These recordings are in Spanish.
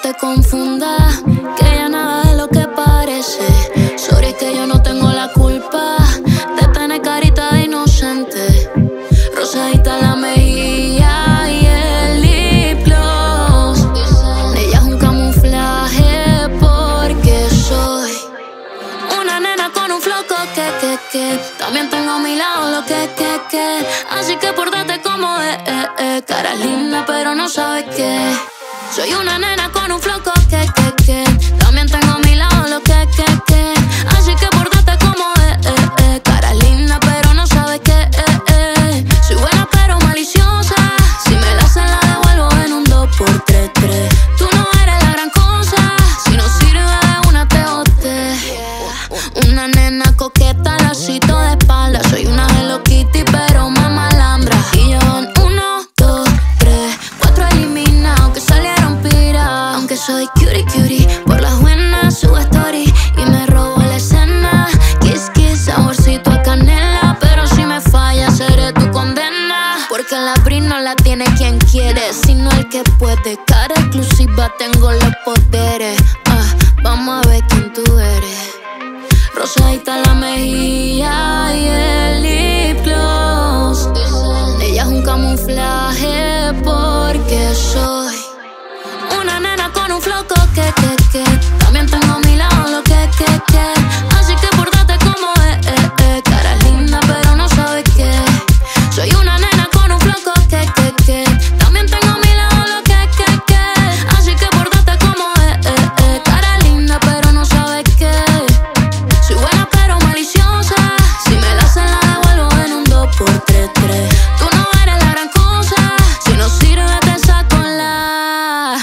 te confundas, que ya nada es lo que parece. Sorry, es que yo no tengo la culpa de tener carita de inocente. Rosadita la mejilla y el lip gloss. Ella es un camuflaje porque soy una nena con un flow que también tengo a mi lado lo que así que pórtate como cara linda pero no sabes qué. Soy una nena con un flow que también tengo a mi lado lo que así que pórtate como cara linda pero no sabes qué. Soy buena pero maliciosa, si me la hacen la devuelvo en un 2x3. Tú no eres la gran cosa, si no sirve de una te boté. Una nena coqueta, la cito de espalda. Soy una Hello Kitty pero más malandra. Y yo en 1, 2, 3, 4 eliminados que salieron pira. Aunque soy cutie, por las buenas subo story y me robo la escena. Kiss, saborcito a canela, pero si me falla seré tu condena. Porque la Britney no la tiene quien quiere, sino el que puede. Cara exclusiva, tengo los poderes. Vamos a ver quién tú eres. Rosadita la mejilla y el lip gloss. Ella es un camuflaje porque soy una nena con un flow que también tengo a mi lado lo que así que pórtate como cara linda pero no sabes qué. Soy una nena con un flow que también tengo a mi lado lo que así que pórtate como cara linda pero no sabes qué. Soy buena pero maliciosa, si me la hacen la devuelvo en un 2x3. Tú no eres la gran cosa, si no sirve te saco la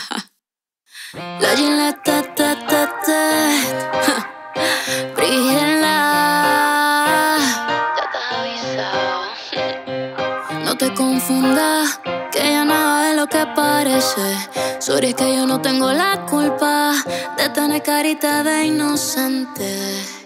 Gillette, Brígela. Ya te has avisado. No te confundas, que ya nada es lo que parece. Sorry, es que yo no tengo la culpa de tener carita de inocente.